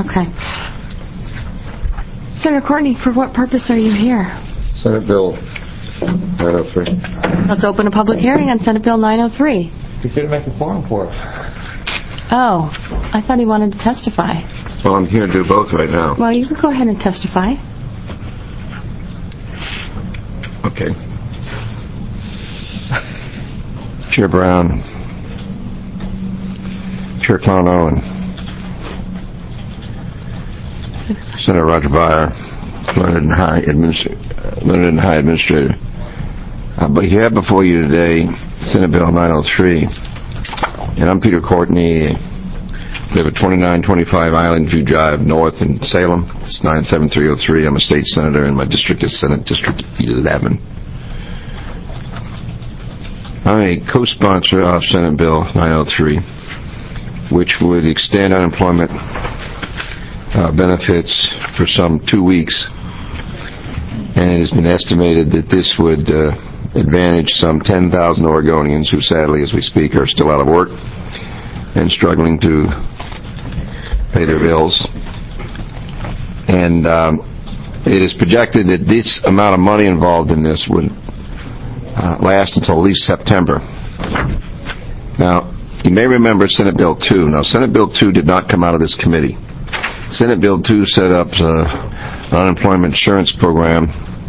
Okay. Senator Courtney, for what purpose are you here? Senate Bill 903. Let's open a public hearing on Senate Bill 903. He's going to make a quorum for it. Oh, I thought he wanted to testify. Well, I'm here to do both right now. Well, you can go ahead and testify. Okay. Chair Brown, Chair Clarno, and Senator Roger Byer, learned and high administrator. But you have before you today Senate Bill 903, and I'm Peter Courtney. We live at 2925 Island View Drive North in Salem. It's 97303. I'm a state senator, and my district is Senate District 11. I'm a co-sponsor of Senate Bill 903, which would extend unemployment benefits for some 2 weeks, and it has been estimated that this would advantage some 10,000 Oregonians who sadly, as we speak, are still out of work and struggling to pay their bills. And it is projected that this amount of money involved in this would last until at least September. Now, you may remember Senate Bill 2. Now, Senate Bill 2 did not come out of this committee. Senate Bill 2 set up an unemployment insurance program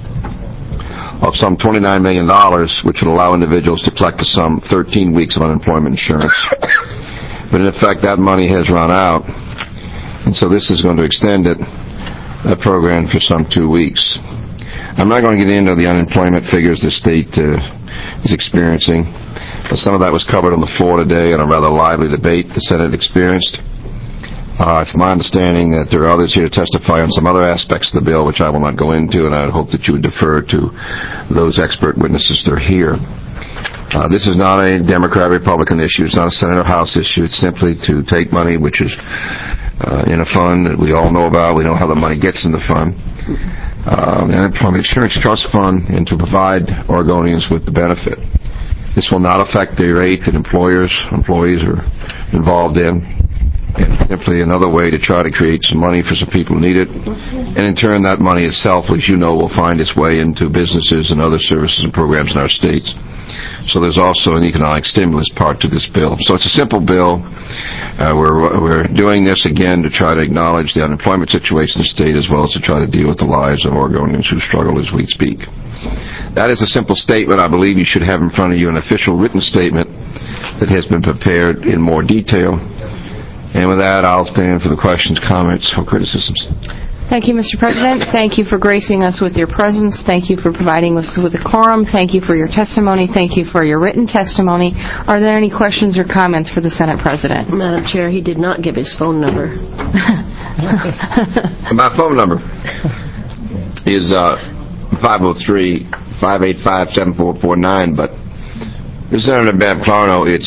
of some $29 million, which would allow individuals to collect some 13 weeks of unemployment insurance. But in effect, that money has run out, and so this is going to extend that program for some 2 weeks. I'm not going to get into the unemployment figures the state is experiencing. Some of that was covered on the floor today in a rather lively debate the Senate experienced. It's my understanding that there are others here to testify on some other aspects of the bill, which I will not go into, and I would hope that you would defer to those expert witnesses that are here. This is not a Democrat-Republican issue. It's not a Senate or House issue. It's simply to take money, which is in a fund that we all know about. We know how the money gets in the fund. The Unemployment Insurance Trust Fund, and to provide Oregonians with the benefit. This will not affect the rate that employees are involved in. And simply another way to try to create some money for some people who need it. And in turn, that money itself, as you know, will find its way into businesses and other services and programs in our states. So there's also an economic stimulus part to this bill. So it's a simple bill. We're doing this again to try to acknowledge the unemployment situation in the state, as well as to try to deal with the lives of Oregonians who struggle as we speak. That is a simple statement. I believe you should have in front of you an official written statement that has been prepared in more detail. And with that, I'll stand for the questions, comments, or criticisms. Thank you, Mr. President. Thank you for gracing us with your presence. Thank you for providing us with a quorum. Thank you for your testimony. Thank you for your written testimony. Are there any questions or comments for the Senate President? Madam Chair, he did not give his phone number. My phone number is 503-585-7449, but Senator Bev Clarno, it's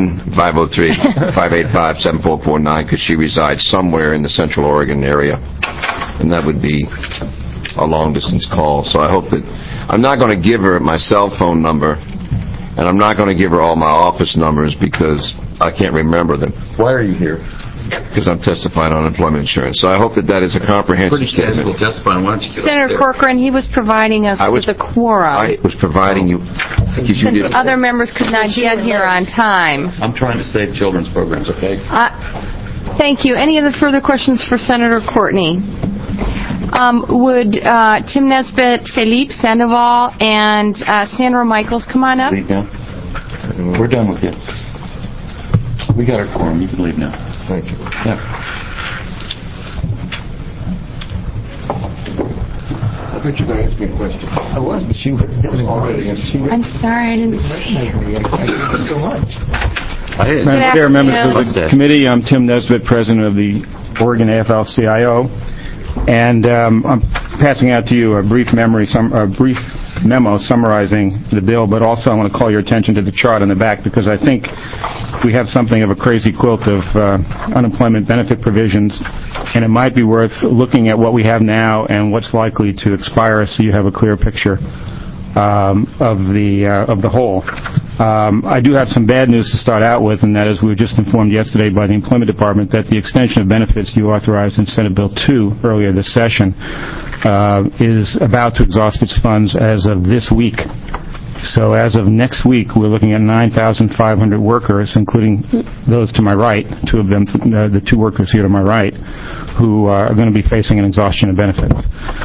1-503-585-7449 because she resides somewhere in the Central Oregon area, and that would be a long-distance call. So I hope that I'm not going to give her my cell phone number, and I'm not going to give her all my office numbers because I can't remember them. Why are you here? Because I'm testifying on unemployment insurance. So I hope that is a comprehensive statement. Pretty testify. Why don't you get Senator Corcoran, he was providing us with a quorum. I was providing you. Since other members could not get here on time. I'm trying to save children's programs, okay? Thank you. Any other further questions for Senator Courtney? Would Tim Nesbitt, Philippe Sandoval, and Sandra Michaels come on up? Leave now. We're done with you. We got our quorum. You can leave now. Thank you. Yeah. I thought you were going to ask me a question. I was, but she was already. I'm sorry, I didn't see it. Thank you so much. Madam Chair, members of the committee, I'm Tim Nesbitt, president of the Oregon AFL-CIO, and I'm passing out to you a brief memo summarizing the bill, but also I want to call your attention to the chart on the back because I think we have something of a crazy quilt of unemployment benefit provisions, and it might be worth looking at what we have now and what's likely to expire so you have a clear picture of the whole. I do have some bad news to start out with, and that is we were just informed yesterday by the Employment Department that the extension of benefits you authorized in Senate Bill 2 earlier this session is about to exhaust its funds as of this week. So as of next week, we're looking at 9,500 workers, including those to my right, two of them, the two workers here to my right, who are going to be facing an exhaustion of benefits.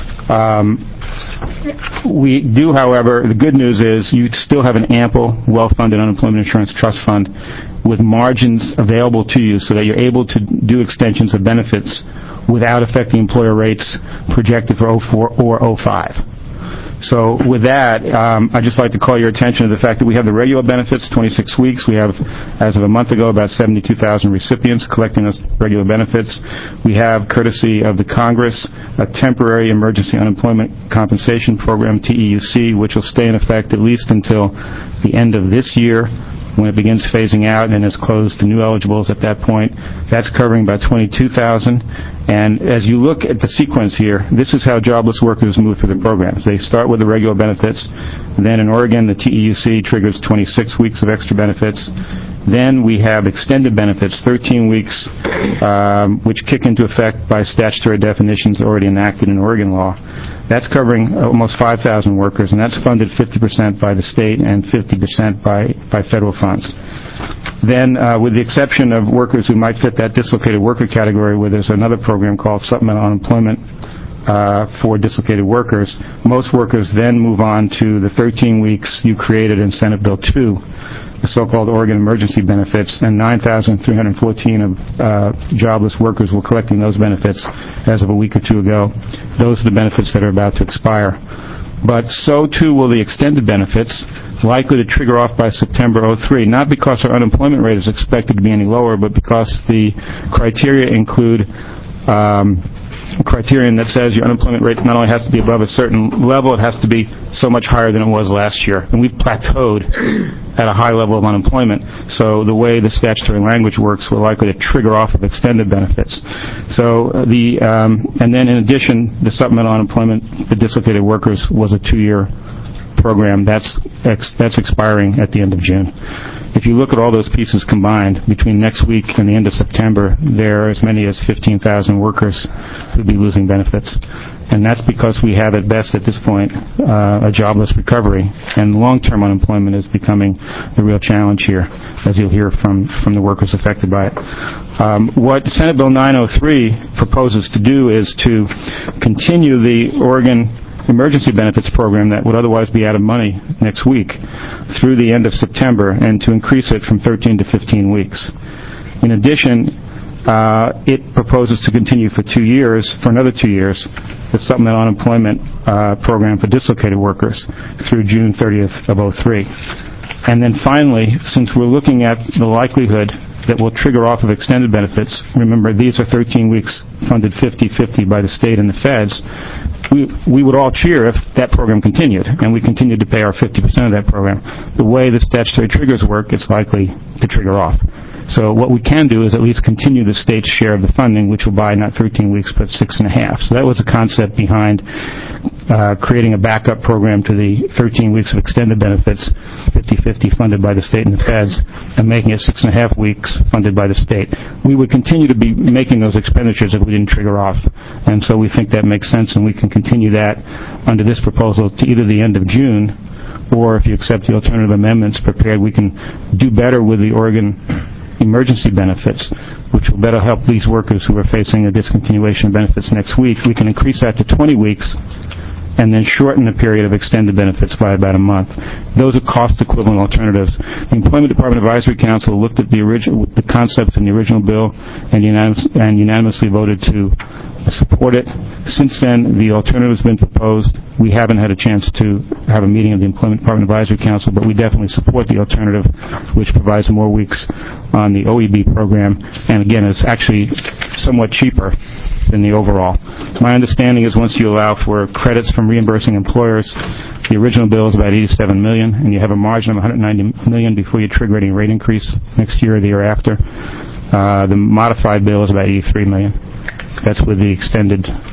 We do, however, the good news is you still have an ample, well-funded unemployment insurance trust fund with margins available to you so that you're able to do extensions of benefits without affecting employer rates projected for 04 or 05. So with that, I'd just like to call your attention to the fact that we have the regular benefits, 26 weeks. We have, as of a month ago, about 72,000 recipients collecting those regular benefits. We have, courtesy of the Congress, a temporary emergency unemployment compensation program, TEUC, which will stay in effect at least until the end of this year, when it begins phasing out and is closed to new eligibles at that point. That's covering about 22,000. And as you look at the sequence here, this is how jobless workers move through the programs. They start with the regular benefits. Then in Oregon, the TEUC triggers 26 weeks of extra benefits. Then we have extended benefits, 13 weeks, which kick into effect by statutory definitions already enacted in Oregon law. That's covering almost 5,000 workers, and that's funded 50% by the state and 50% by federal funds. Then, with the exception of workers who might fit that dislocated worker category, where there's another program called Supplemental Unemployment for dislocated workers, most workers then move on to the 13 weeks you created in Senate Bill 2, the so-called Oregon emergency benefits, and 9,314 of jobless workers were collecting those benefits as of a week or two ago. Those are the benefits that are about to expire. But so too will the extended benefits, likely to trigger off by September 03, not because our unemployment rate is expected to be any lower, but because the criteria include a criterion that says your unemployment rate not only has to be above a certain level, it has to be so much higher than it was last year. And we've plateaued at a high level of unemployment. So the way the statutory language works, we're likely to trigger off of extended benefits. So and then in addition, the supplemental unemployment for dislocated workers was a 2-year program. That's expiring at the end of June. If you look at all those pieces combined, between next week and the end of September, there are as many as 15,000 workers who'd be losing benefits. And that's because we have at best at this point a jobless recovery, and long-term unemployment is becoming the real challenge here, as you'll hear from the workers affected by it. What Senate Bill 903 proposes to do is to continue the Oregon emergency benefits program that would otherwise be out of money next week through the end of September, and to increase it from 13 to 15 weeks. In addition, it proposes to continue for another 2 years, the supplemental unemployment program for dislocated workers through June 30th of 03. And then finally, since we're looking at the likelihood that will trigger off of extended benefits, remember these are 13 weeks funded 50-50 by the state and the feds, we would all cheer if that program continued, and we continued to pay our 50% of that program. The way the statutory triggers work, it's likely to trigger off. So what we can do is at least continue the state's share of the funding, which will buy not 13 weeks but 6.5. So that was the concept behind creating a backup program to the 13 weeks of extended benefits, 50-50 funded by the state and the feds, and making it 6.5 weeks funded by the state. We would continue to be making those expenditures if we didn't trigger off. And so we think that makes sense, and we can continue that under this proposal to either the end of June, or if you accept the alternative amendments prepared, we can do better with the Oregon emergency benefits, which will better help these workers who are facing a discontinuation of benefits next week. We can increase that to 20 weeks and then shorten the period of extended benefits by about a month. Those are cost-equivalent alternatives. The Employment Department Advisory Council looked at the concept in the original bill and unanimously voted to support it. Since then, the alternative has been proposed. We haven't had a chance to have a meeting of the Employment Department Advisory Council, but we definitely support the alternative, which provides more weeks on the OEB program, and again, it's actually somewhat cheaper than the overall. My understanding is once you allow for credits from reimbursing employers, the original bill is about $87 million, and you have a margin of $190 million before you trigger any rate increase next year or the year after. The modified bill is about $83 million. That's with the extended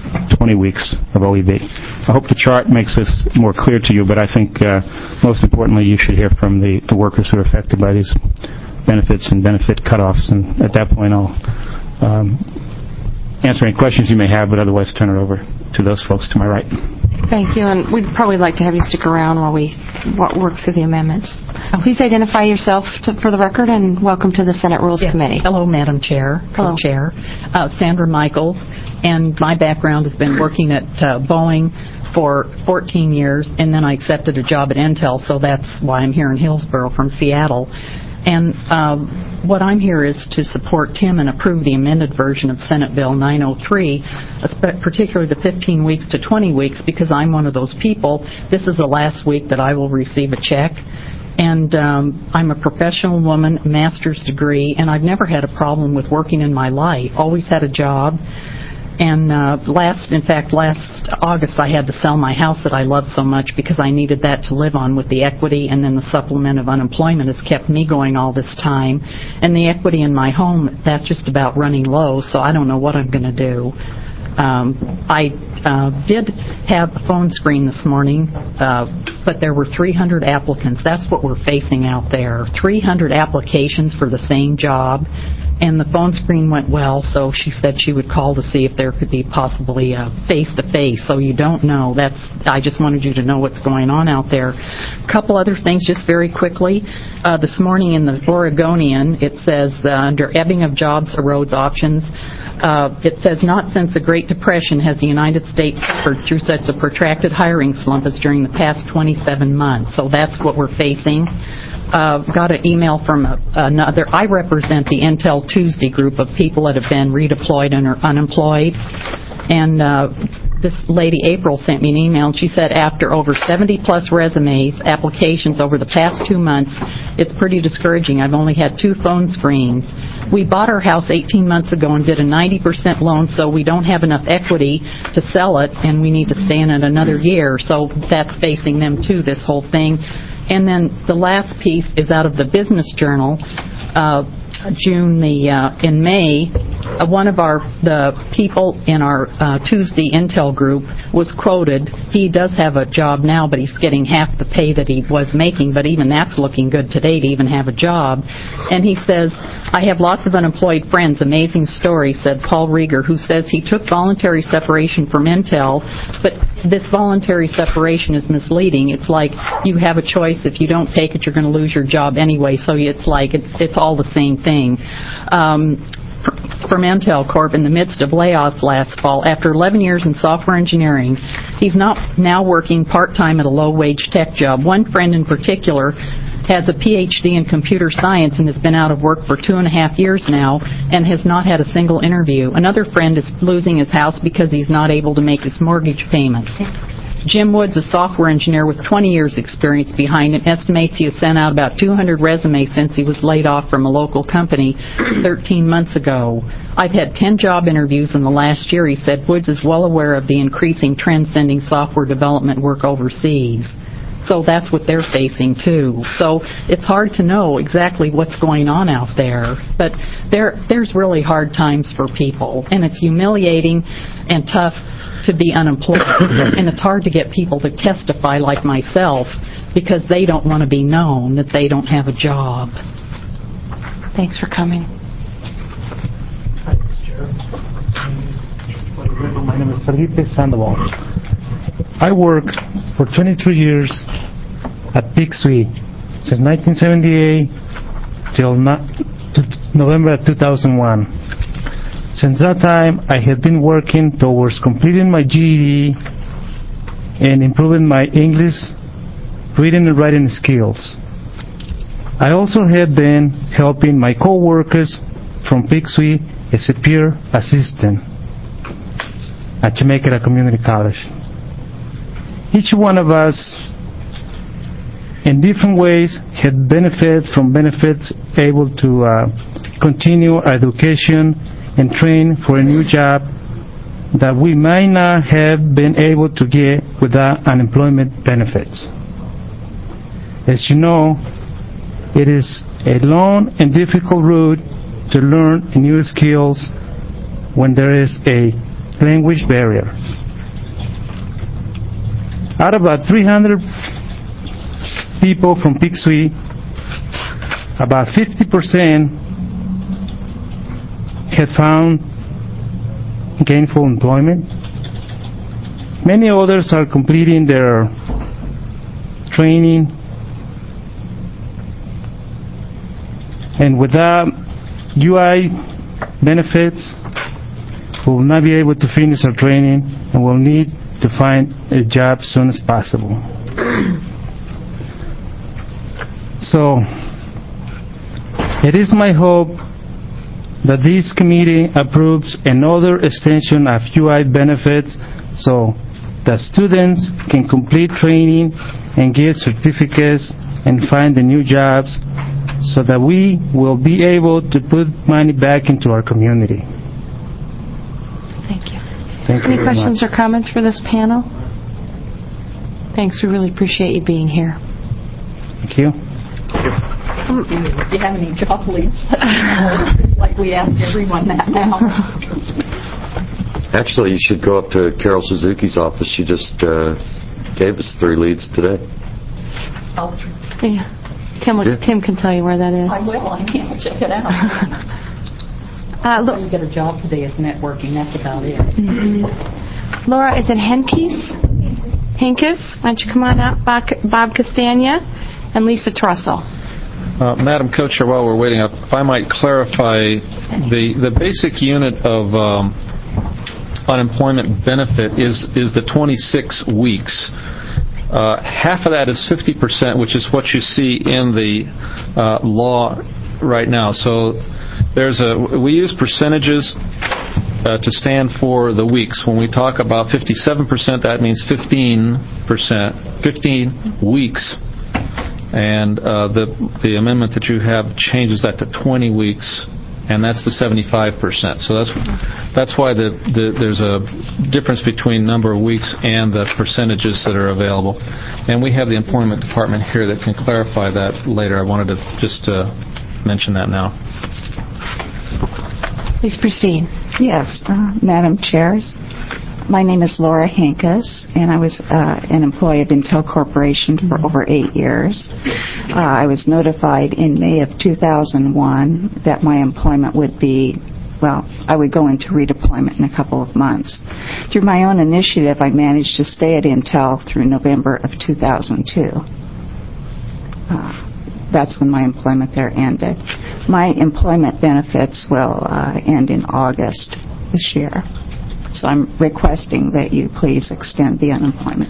20 weeks of OEB. I hope the chart makes this more clear to you, but I think most importantly you should hear from the workers who are affected by these benefits and benefit cutoffs, and at that point I'll answer any questions you may have, but otherwise turn it over to those folks to my right. Thank you, and we'd probably like to have you stick around while we work through the amendments. Please identify yourself for the record, and welcome to the Senate Rules Committee. Hello, Madam Chair. Hello. Chair. Sandra Michaels, and my background has been working at Boeing for 14 years, and then I accepted a job at Intel, so that's why I'm here in Hillsborough from Seattle. And what I'm here is to support Tim and approve the amended version of Senate Bill 903, particularly the 15 weeks to 20 weeks, because I'm one of those people. This is the last week that I will receive a check. And I'm a professional woman, master's degree, and I've never had a problem with working in my life. Always had a job. And last August, I had to sell my house that I love so much because I needed that to live on with the equity, and then the supplement of unemployment has kept me going all this time. And the equity in my home, that's just about running low, so I don't know what I'm going to do. I did have a phone screen this morning, but there were 300 applicants. That's what we're facing out there. 300 applications for the same job. And the phone screen went well, so she said she would call to see if there could be possibly a face-to-face. So you don't know. I just wanted you to know what's going on out there. A couple other things just very quickly. This morning in the Oregonian, it says under ebbing of jobs erodes options. It says, not since the Great Depression has the United States suffered through such a protracted hiring slump as during the past 27 months. So that's what we're facing. Got an email from another. I represent the Intel Tuesday group of people that have been redeployed and are unemployed. And this lady, April, sent me an email, and she said after over 70-plus resumes, applications over the past 2 months, it's pretty discouraging. I've only had 2 phone screens. We bought our house 18 months ago and did a 90% loan, so we don't have enough equity to sell it, and we need to stay in it another year. So that's facing them, too, this whole thing. And then the last piece is out of the Business Journal, in May. One of the people in our Tuesday Intel group was quoted. He does have a job now, but he's getting half the pay that he was making, but even that's looking good today to even have a job. And he says, I have lots of unemployed friends. Amazing story, said Paul Rieger, who says he took voluntary separation from Intel, but this voluntary separation is misleading. It's like you have a choice. If you don't take it, you're going to lose your job anyway, so it's like it's all the same thing. From Intel Corp in the midst of layoffs last fall. After 11 years in software engineering, he's now working part-time at a low-wage tech job. One friend in particular has a PhD in computer science and has been out of work for 2.5 years now and has not had a single interview. Another friend is losing his house because he's not able to make his mortgage payments. Jim Woods, a software engineer with 20 years experience behind him, estimates he has sent out about 200 resumes since he was laid off from a local company 13 months ago. I've had 10 job interviews in the last year, he said. Woods is well aware of the increasing trend sending software development work overseas. So that's what they're facing, too. So it's hard to know exactly what's going on out there. But there's really hard times for people, and it's humiliating and tough to be unemployed. And it's hard to get people to testify like myself because they don't want to be known that they don't have a job. Thanks for coming. My name is Felipe Sandoval. I worked for 22 years at Big Sweet since 1978 till November 2001. Since that time, I have been working towards completing my GED and improving my English, reading and writing skills. I also have been helping my co-workers from Big Sweet as a peer assistant at Jamaica Community College. Each one of us, in different ways, had benefits, able to continue our education and train for a new job that we might not have been able to get without unemployment benefits. As you know, it is a long and difficult route to learn new skills when there is a language barrier. Out of about 300 people from Pixui, about 50% had found gainful employment. Many others are completing their training, and without UI benefits, we will not be able to finish our training and will need to find a job as soon as possible. So, it is my hope that this committee approves another extension of UI benefits so that students can complete training and get certificates and find the new jobs so that we will be able to put money back into our community. Thank you. Thank you Any very questions much. or comments for this panel? Thanks. We really appreciate you being here. Thank you. Do you have any job leads? Like we ask everyone that now. Actually, you should go up to Carol Suzuki's office. She just gave us 3 leads today. Yeah. Tim can tell you where that is. I will. I can't check it out. Look, You get a job today is networking. That's about it. Laura, is it Henkes? Why don't you come on up? Bob Castagna and Lisa Trussell. Madam Co-Chair, while we're waiting, if I might clarify, the basic unit of unemployment benefit is the 26 weeks. Half of that is 50%, which is what you see in the law right now. So we use percentages to stand for the weeks. When we talk about 57%, that means 15 weeks. And the amendment that you have changes that to 20 weeks, and that's the 75%. So that's why there's a difference between number of weeks and the percentages that are available. And we have the employment department here that can clarify that later. I wanted to just mention that now. Please proceed. Yes, Madam Chairs. My name is Laura Hankus, and I was an employee of Intel Corporation for over 8 years. I was notified in May of 2001 that my employment would be, I would go into redeployment in a couple of months. Through my own initiative, I managed to stay at Intel through November of 2002. That's when my employment there ended. My employment benefits will end in August this year. So I'm requesting that you please extend the unemployment.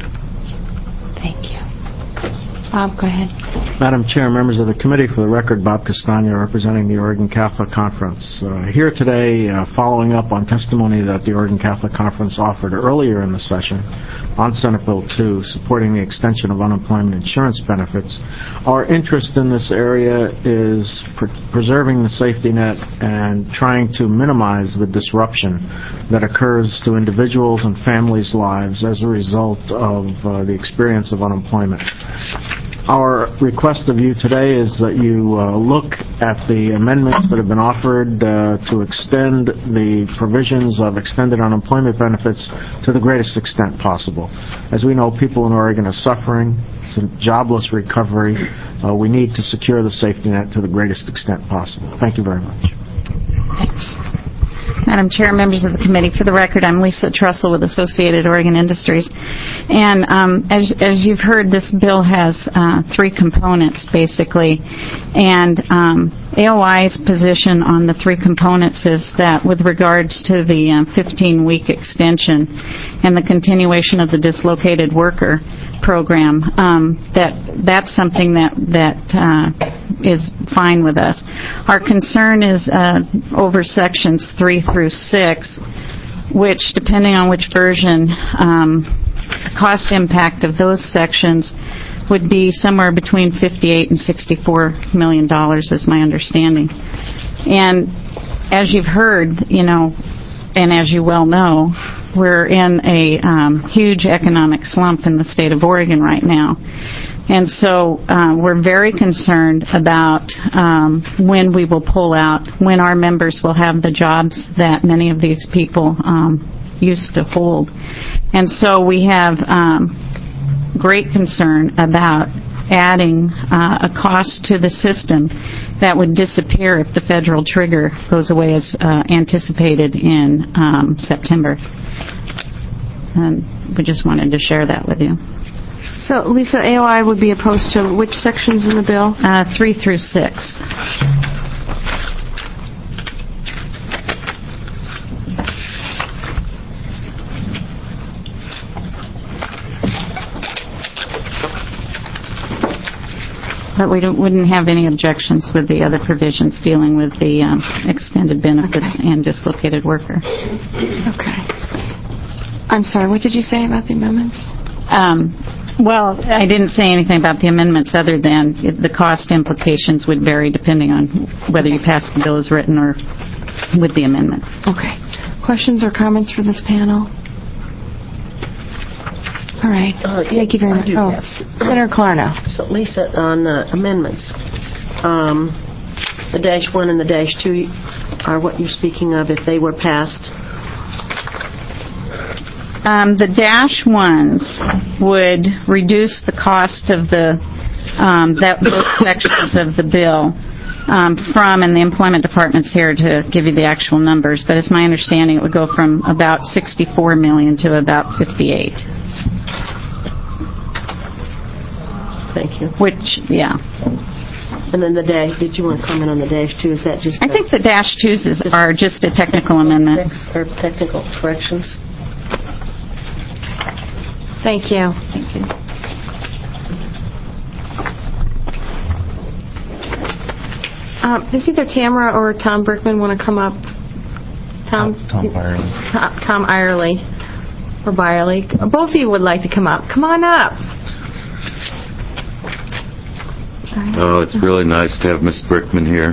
Thank you. Bob, go ahead. Madam Chair, members of the committee, for the record, Bob Castagna, representing the Oregon Catholic Conference. Here today, following up on testimony that the Oregon Catholic Conference offered earlier in the session on Senate Bill 2, supporting the extension of unemployment insurance benefits. Our interest in this area is preserving the safety net and trying to minimize the disruption that occurs to individuals and families' lives as a result of the experience of unemployment. Our request of you today is that you look at the amendments that have been offered to extend the provisions of extended unemployment benefits to the greatest extent possible. As we know, people in Oregon are suffering. It's a jobless recovery. We need to secure the safety net to the greatest extent possible. Thank you very much. Thanks. Madam Chair, members of the committee, for the record, I'm Lisa Trussell with Associated Oregon Industries. And as you've heard, this bill has 3 components, basically. And AOI's position on the 3 components is that with regards to the 15-week extension and the continuation of the dislocated worker program, that's something that is fine with us. Our concern is over sections 3 through 6, which, depending on which version, the cost impact of those sections would be somewhere between $58 and $64 million, is my understanding. And as you've heard, and as you well know, we're in a huge economic slump in the state of Oregon right now. And so we're very concerned about when we will pull out, when our members will have the jobs that many of these people used to hold. And so we have great concern about adding a cost to the system that would disappear if the federal trigger goes away as anticipated in September. And we just wanted to share that with you. So, Lisa, AOI would be opposed to which sections in the bill? 3 through 6. But we wouldn't have any objections with the other provisions dealing with the extended benefits and dislocated worker. Okay. I'm sorry, what did you say about the amendments? Well, I didn't say anything about the amendments other than the cost implications would vary depending on whether you pass the bill as written or with the amendments. Okay. Questions or comments for this panel? All right. Thank you very much. Senator Clarno. So, Lisa, on amendments, the -1 and the -2 are what you're speaking of if they were passed? The -1s would reduce the cost of those sections of the bill from, and the employment department's here to give you the actual numbers, but it's my understanding it would go from about $64 million to about $58. Thank you. Which, yeah. And then did you want to comment on the -2? Is that just... I think the -2s are just a technical amendment. Or technical corrections? Thank you. Thank you. Does either Tamara or Tom Brickman want to come up? Tom Byerly. Tom Byerly. Or Byerly. Both of you would like to come up. Come on up. Oh, it's really nice to have Ms. Brickman here.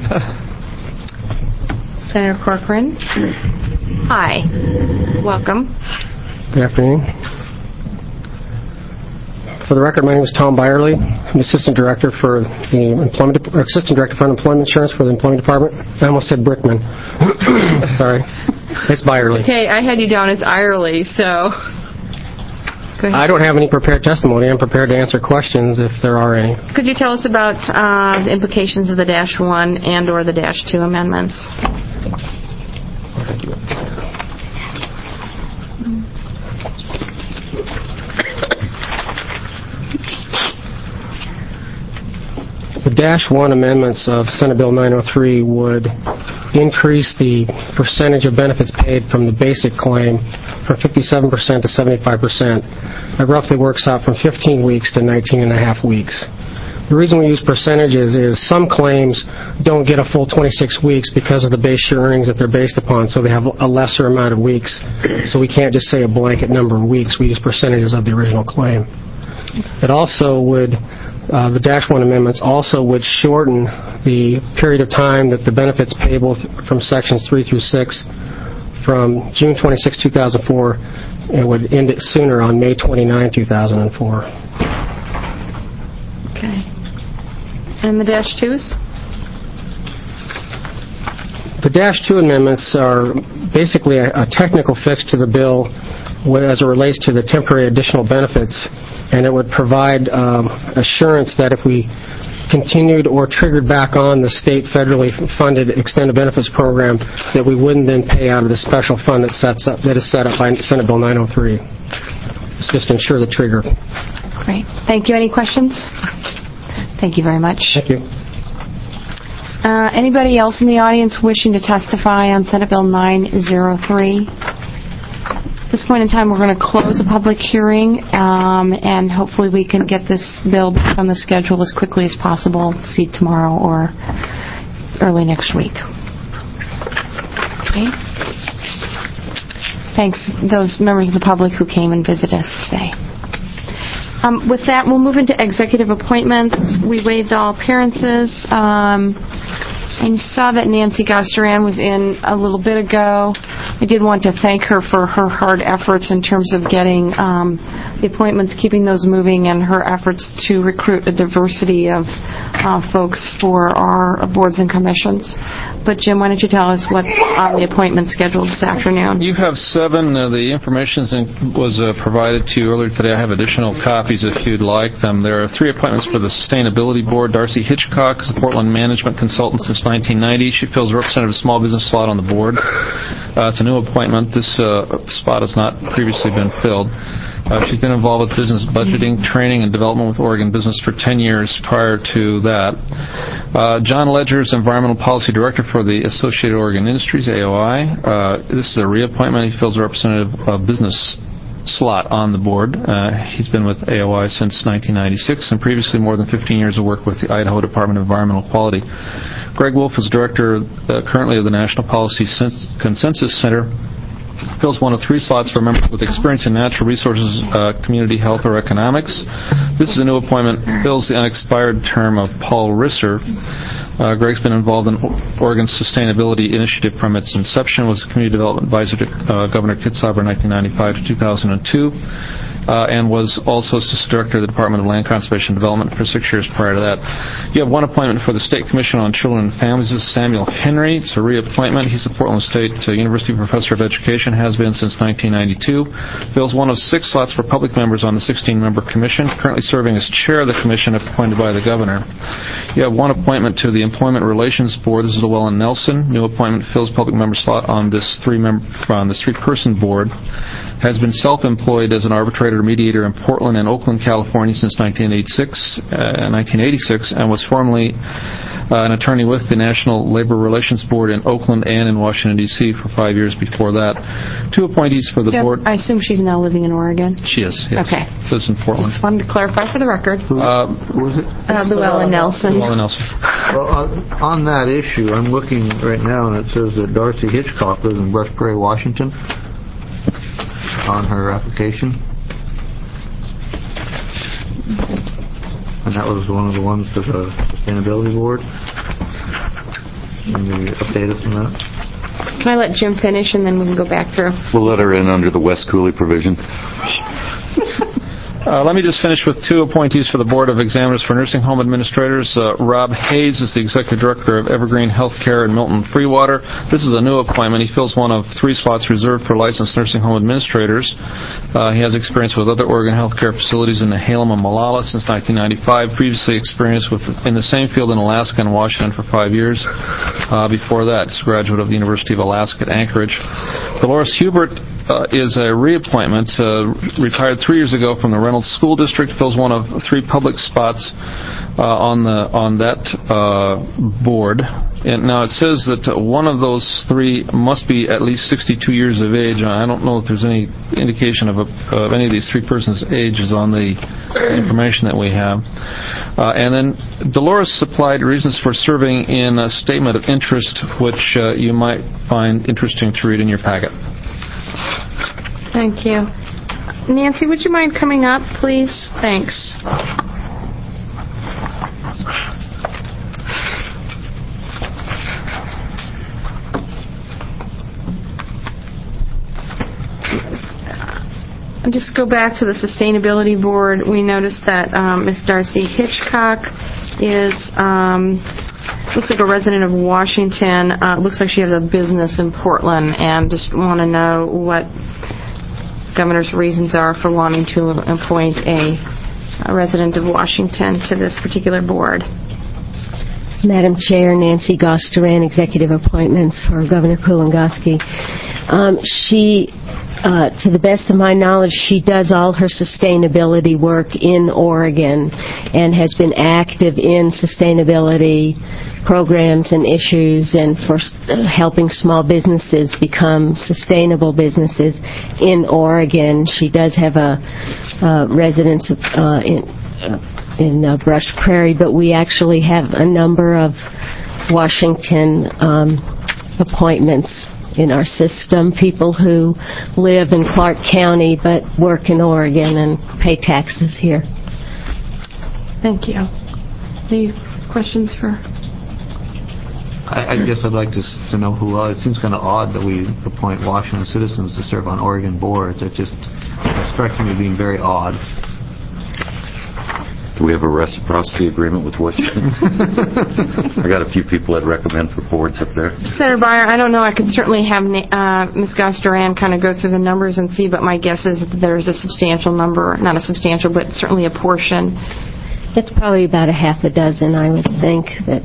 Senator Corcoran. Hi. Welcome. Good afternoon. For the record, my name is Tom Byerly. I'm Assistant Director for the Assistant Director for Unemployment Insurance for the Employment Department. I almost said Brickman. Sorry. It's Byerly. Okay, I had you down as Irely, so... Go ahead. I don't have any prepared testimony. I'm prepared to answer questions if there are any. Could you tell us about the implications of the -1 and or the -2 amendments? The -1 amendments of Senate Bill 903 would increase the percentage of benefits paid from the basic claim from 57% to 75%. It roughly works out from 15 weeks to 19 and a half weeks. The reason we use percentages is some claims don't get a full 26 weeks because of the base year earnings that they're based upon, so they have a lesser amount of weeks. So we can't just say a blanket number of weeks. We use percentages of the original claim. It also would, the -1 amendments also would shorten the period of time that the benefits payable from sections 3 through 6 from June 26, 2004, and would end it sooner on May 29, 2004. Okay. And the -2s? The -2 amendments are basically a technical fix to the bill as it relates to the temporary additional benefits, and it would provide assurance that if we continued or triggered back on the state federally funded extended benefits program, that we wouldn't then pay out of the special fund that is set up by Senate Bill 903. It's just to ensure the trigger. Great. Thank you. Any questions? Thank you very much. Thank you. Anybody else in the audience wishing to testify on Senate Bill 903? At this point in time, we're going to close a public hearing, and hopefully we can get this bill back on the schedule as quickly as possible, see tomorrow or early next week. Okay. Thanks, those members of the public who came and visited us today. With that, we'll move into executive appointments. We waived all appearances. I saw that Nancy Gosteran was in a little bit ago. I did want to thank her for her hard efforts in terms of getting the appointments, keeping those moving, and her efforts to recruit a diversity of folks for our boards and commissions. But, Jim, why don't you tell us what's on the appointment schedule this afternoon? You have 7. The information was provided to you earlier today. I have additional copies if you'd like them. There are 3 appointments for the Sustainability Board. Darcy Hitchcock is a Portland management consultant since 1990. She fills a representative small business slot on the board. It's a new appointment. This spot has not previously been filled. She's been involved with business budgeting, training, and development with Oregon Business for 10 years prior to that. John Ledger is Environmental Policy Director for the Associated Oregon Industries, AOI. This is a reappointment. He fills a representative business slot on the board. He's been with AOI since 1996 and previously more than 15 years of work with the Idaho Department of Environmental Quality. Greg Wolf is Director currently of the National Policy Consensus Center. Fills one of 3 slots for members with experience in natural resources, community health, or economics. This is a new appointment. Fills the unexpired term of Paul Risser. Greg's been involved in Oregon's sustainability initiative from its inception. Was a community development advisor to Governor Kitzhaber 1995 to 2002. And was also Assistant Director of the Department of Land Conservation and Development for 6 years prior to that. You have 1 appointment for the State Commission on Children and Families. This is Samuel Henry. It's a reappointment. He's a Portland State University Professor of Education, has been since 1992. Fills one of 6 slots for public members on the 16-member commission, currently serving as chair of the commission if appointed by the governor. You have 1 appointment to the Employment Relations Board. This is Llewellyn Nelson. New appointment fills public member slot on this 3-person board. Has been self-employed as an arbitrator or mediator in Portland and Oakland, California since 1986, and was formerly an attorney with the National Labor Relations Board in Oakland and in Washington, D.C. for 5 years before that. 2 appointees for the board. I assume she's now living in Oregon? She is, yes. Okay. Lives in Portland. Just wanted to clarify for the record. Who was it? Llewellyn Nelson. Llewellyn Nelson. Well, on that issue, I'm looking right now, and it says that Darcy Hitchcock lives in Brush Prairie, Washington, on her application. And that was one of the ones for the Sustainability Board. Can you update us on that? Can I let Jim finish and then we can go back through? We'll let her in under the West Cooley provision. Let me just finish with 2 appointees for the Board of Examiners for Nursing Home Administrators. Rob Hayes is the Executive Director of Evergreen Healthcare in Milton Freewater. This is a new appointment. He fills one of 3 slots reserved for licensed nursing home administrators. He has experience with other Oregon healthcare facilities in Nehalem and Molalla since 1995. Previously experienced in the same field in Alaska and Washington for 5 years. Before that, he's a graduate of the University of Alaska at Anchorage. Dolores Hubert is a reappointment, retired 3 years ago from the Reynolds School District, fills one of 3 public spots on that board. And now it says that one of those 3 must be at least 62 years of age. I don't know if there's any indication of any of these 3 persons' ages on the information that we have. And then Dolores supplied reasons for serving in a statement of interest, which you might find interesting to read in your packet. Thank you. Nancy, would you mind coming up, please? Thanks. I'll just go back to the Sustainability Board. We noticed that Ms. Darcy Hitchcock is, looks like a resident of Washington. Looks like she has a business in Portland, and just want to know what the governor's reasons are for wanting to appoint a resident of Washington to this particular board. Madam Chair, Nancy Gosteran, Executive Appointments for Governor Kulongoski. To the best of my knowledge, she does all her sustainability work in Oregon and has been active in sustainability programs and issues and for helping small businesses become sustainable businesses in Oregon. She does have a residence in Brush Prairie, but we actually have a number of Washington appointments in our system, people who live in Clark County but work in Oregon and pay taxes here. Thank you. Any questions for I guess I'd like to know who else. It seems kind of odd that we appoint Washington citizens to serve on Oregon boards. It strikes me as being very odd. Do we have a reciprocity agreement with Washington? I got a few people I'd recommend for boards up there. Senator Beyer, I don't know. I could certainly have Ms. Goss-Duran kind of go through the numbers and see, but my guess is that there's a substantial number, not a substantial, but certainly a portion. It's probably about a half a dozen, I would think, that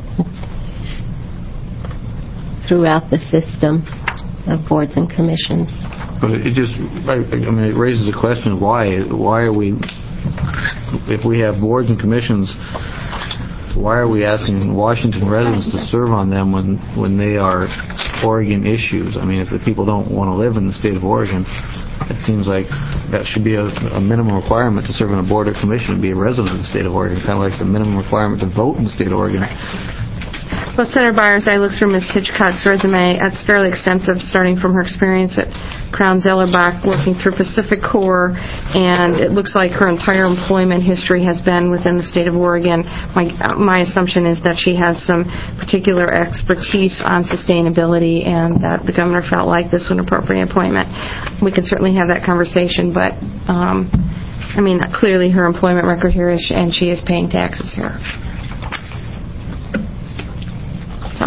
throughout the system of boards and commissions. But it raises a question: why are we, if we have boards and commissions, why are we asking Washington residents to serve on them when they are Oregon issues? I mean, if the people don't want to live in the state of Oregon, it seems like that should be a minimum requirement to serve on a board or commission, be a resident of the state of Oregon, kind of like the minimum requirement to vote in the state of Oregon. Well, Senator Byers, I looked through Ms. Hitchcock's resume. It's fairly extensive, starting from her experience at Crown Zellerbach, working through Pacific Corps, and it looks like her entire employment history has been within the state of Oregon. My assumption is that she has some particular expertise on sustainability, and that the governor felt like this was an appropriate appointment. We can certainly have that conversation, but clearly her employment record here is, and she is paying taxes here. So.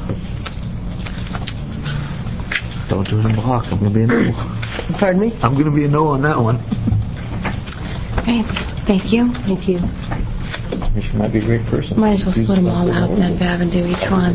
Don't do it in block. I'm going to be a no. Pardon me? I'm going to be a no on that one. Okay. Thank you. Thank you. She might be a great person. Might as well split them all out then, Bev, and do each one.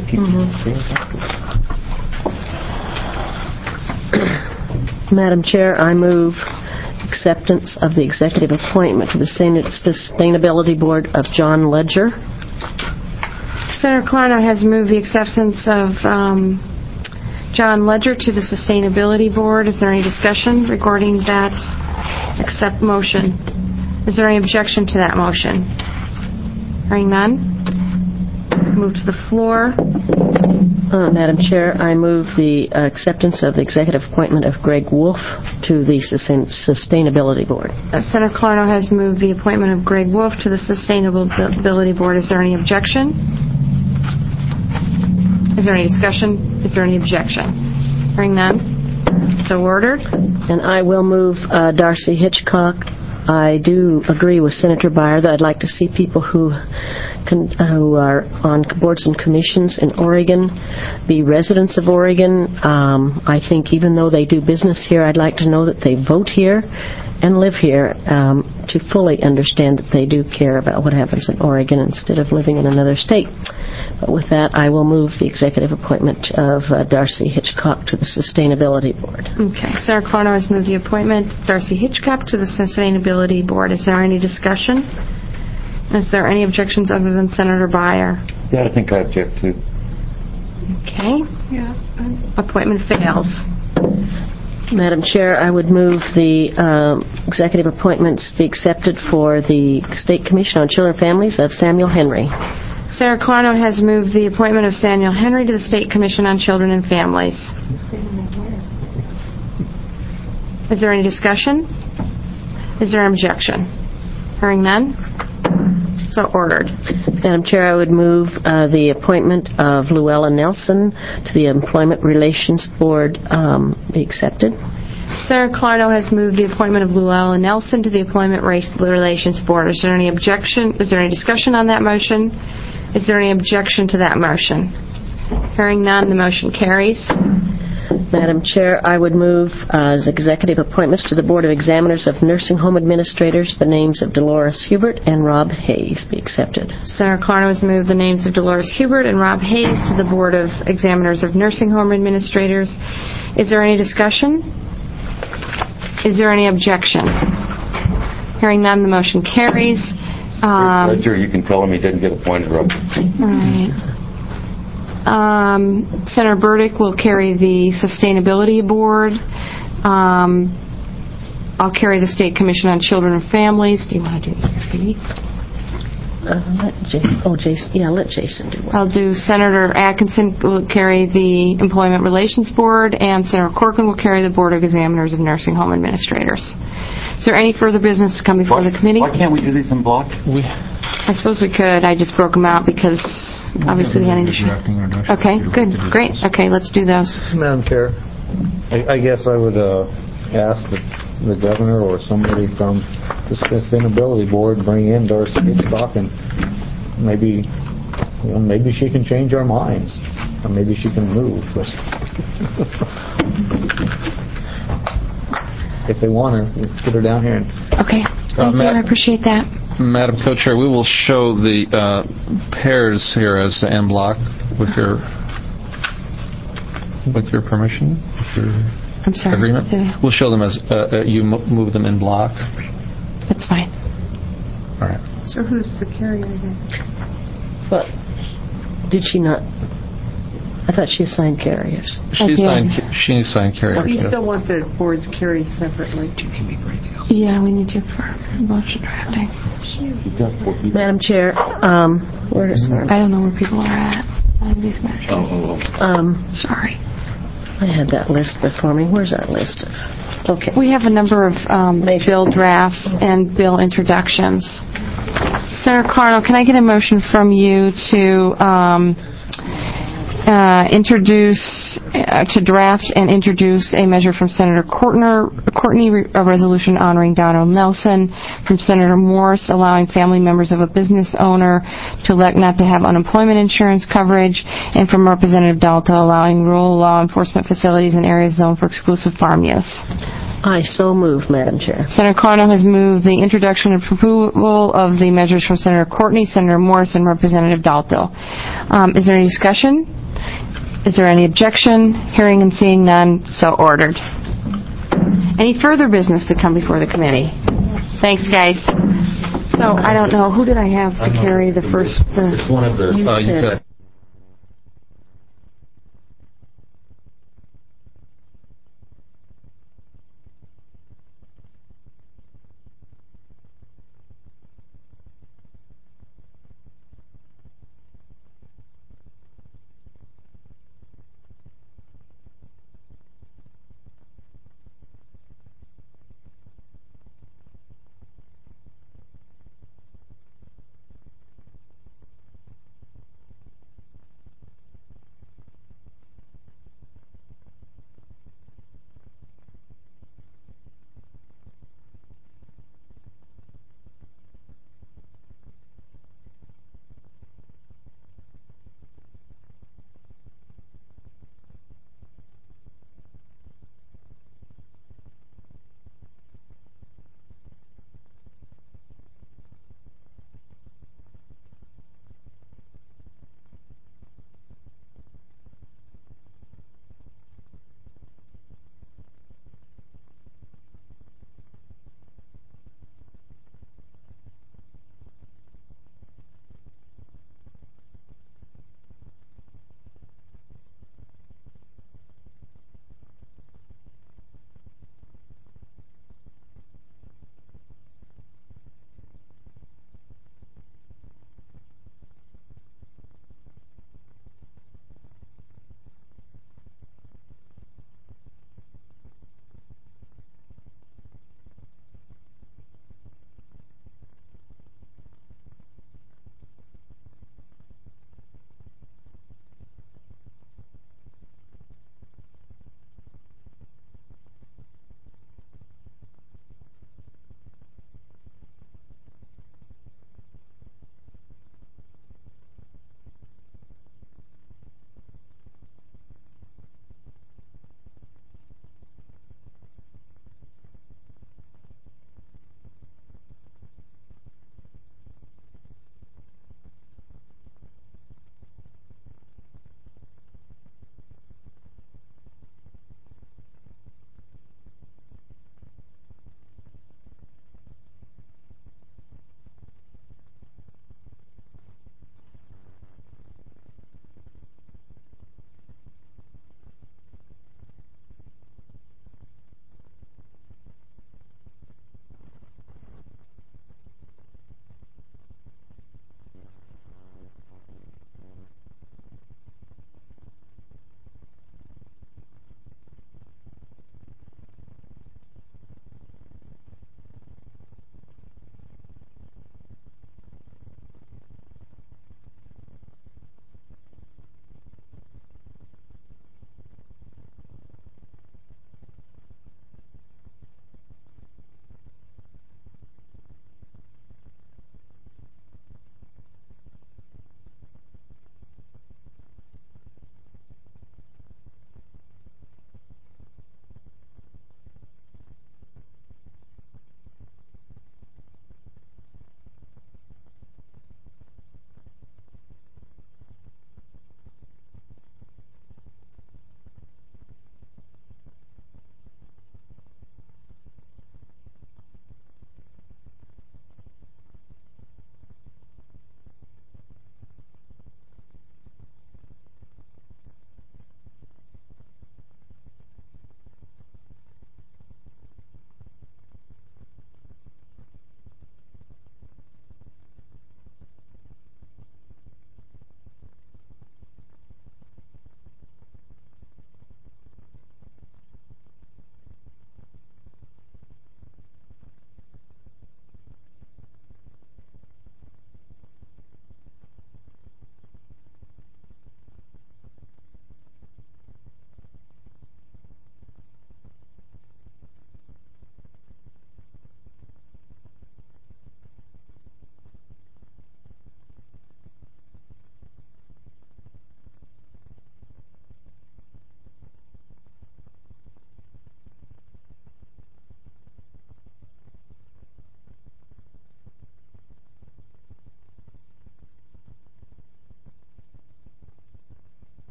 Madam Chair, I move acceptance of the executive appointment to the Sustainability Board of John Ledger. Senator Clarno has moved the acceptance of John Ledger to the Sustainability Board. Is there any discussion regarding that motion? Is there any objection to that motion? Hearing none. Move to the floor. Madam Chair, I move the acceptance of the executive appointment of Greg Wolf to the Sustainability Board. Senator Clarno has moved the appointment of Greg Wolf to the Sustainability Board. Is there any objection? Is there any discussion? Is there any objection? Hearing none. So ordered. And I will move Darcy Hitchcock. I do agree with Senator Beyer that I'd like to see people who are on boards and commissions in Oregon be residents of Oregon. I think even though they do business here, I'd like to know that they vote here and live here to fully understand that they do care about what happens in Oregon instead of living in another state. But with that, I will move the executive appointment of Darcy Hitchcock to the Sustainability Board. Okay. Senator Clarno has moved the appointment of Darcy Hitchcock to the Sustainability Board. Is there any discussion? Is there any objections other than Senator Beyer? Yeah, I think I object too. Okay. Yeah. Appointment fails. Madam Chair, I would move the executive appointments be accepted for the State Commission on Children and Families of Samuel Henry. Senator Clarno has moved the appointment of Samuel Henry to the State Commission on Children and Families. Is there any discussion? Is there an objection? Hearing none. So ordered. Madam Chair, I would move the appointment of Luella Nelson to the Employment Relations Board be accepted. Senator Clarno has moved the appointment of Luella Nelson to the Employment Relations Board. Is there any objection? Is there any discussion on that motion? Is there any objection to that motion? Hearing none, the motion carries. Madam Chair, I would move as executive appointments to the Board of Examiners of Nursing Home Administrators the names of Dolores Hubert and Rob Hayes be accepted. Senator Clarno has moved the names of Dolores Hubert and Rob Hayes to the Board of Examiners of Nursing Home Administrators. Is there any discussion? Is there any objection? Hearing none, the motion carries. Ledger, you can tell him he didn't get appointed, Rob. All right. Senator Burdick will carry the Sustainability Board. I'll carry the State Commission on Children and Families. Do you want to do either? Let Jason do one. I'll do Senator Atkinson will carry the Employment Relations Board, and Senator Corcoran will carry the Board of Examiners of Nursing Home Administrators. Is there any further business to come before the committee? Why can't we do these in block? I suppose we could. I just broke them out because obviously beginning to share. Okay, good, great. Okay, let's do those. Madam Chair, I guess I would ask the governor or somebody from the Sustainability Board bring in Darcy Hitchcock, and maybe she can change our minds, or maybe she can move. But if they want her, let's get her down here. Okay, thank you, I appreciate that. Madam Co-Chair, we will show the pairs here as en bloc with your permission. I'm sorry. Agreement. We'll show them as you move them in block. That's fine. All right. So who's the carrier again? But did she not? I thought she assigned carriers. She signed carriers. You still want the boards carried separately? Yeah, we need you for motion drafting. Madam Chair, where is that? I don't know where people are at on these measures. Sorry. I had that list before me. Where's that list? Okay. We have a number of bill drafts and bill introductions. Senator Carnell, can I get a motion from you to draft and introduce a measure from Senator Courtney, a resolution honoring Donald Nelson, from Senator Morse allowing family members of a business owner to elect not to have unemployment insurance coverage, and from Representative Dalto allowing rural law enforcement facilities in areas zoned for exclusive farm use. I so move, Madam Chair. Senator Carnell has moved the introduction and approval of the measures from Senator Courtney, Senator Morse, and Representative Dalto. Is there any discussion? Is there any objection? Hearing and seeing none, so ordered. Any further business to come before the committee? Thanks, guys. So, I don't know, who did I have to carry the first? It's one of the...